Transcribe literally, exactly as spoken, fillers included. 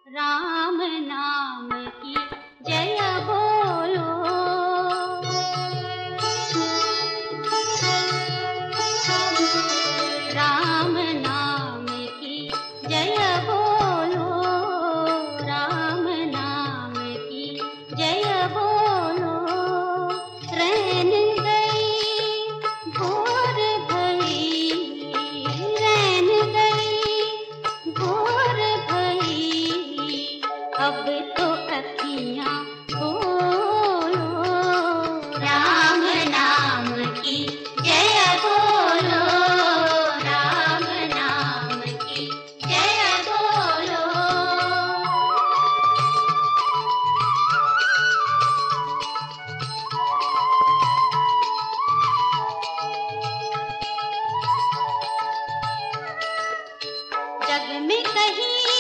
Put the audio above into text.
राम नाम की जय बोलो, राम नाम की जय बोलो, राम नाम की जय बोलो। रैन गई भोर भई, रैन गई भोर भई, अब तो अखियाँ खोलो, राम नाम की जय बोलो, राम नाम की जय बोलो। जग में कहीं